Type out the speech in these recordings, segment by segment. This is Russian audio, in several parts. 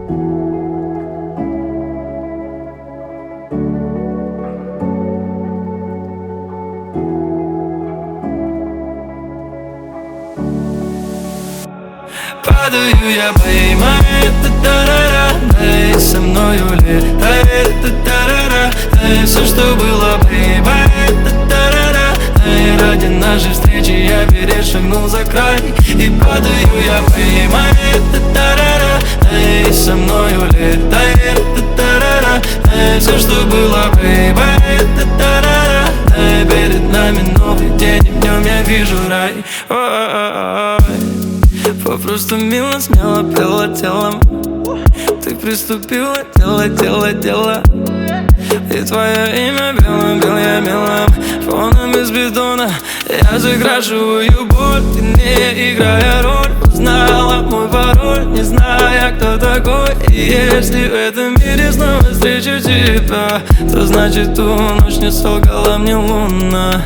Падаю я, поймай, та-та-ра-ра, дай со мною летай, та-та-ра-ра, дай все, что было, поймай, та-та-ра-ра, дай ради нашей встречи я перешагнул за край. И падаю я, поймай, та-та-ра-ра, дай со мною летай, та-та-ра-ра, дай все, что было, поймай, та-та-ра-ра, дай перед нами новый день, и в нем я вижу рай. Попросту мило, смело пела телом. Ты приступила, дело. И твое имя белым, бел я белым фоном из бетона. Я закрашиваю боль, ты не играя роль. Узнала мой пароль, не зная, кто такой. И если в этом мире снова встречу тебя, то значит ту ночь не солгала мне луна.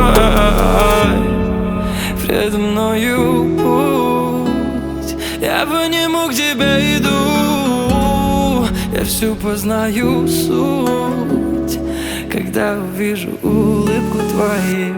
Предо мною путь, я по нему к тебе иду. Я всю познаю суть, когда увижу улыбку твою.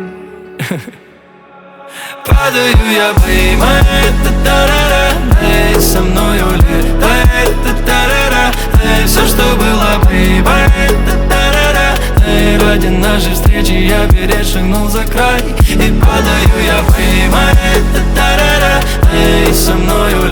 Падаю я, поймай, та-та-ра-ра, дай со мною летай, та-та-ра-ра, дай все, что было, поймай, та-та-ра-ра, дай ради нашей встречи я перешагнул за край. И падаю я, поймай, та-та-ра-ра, дай со мною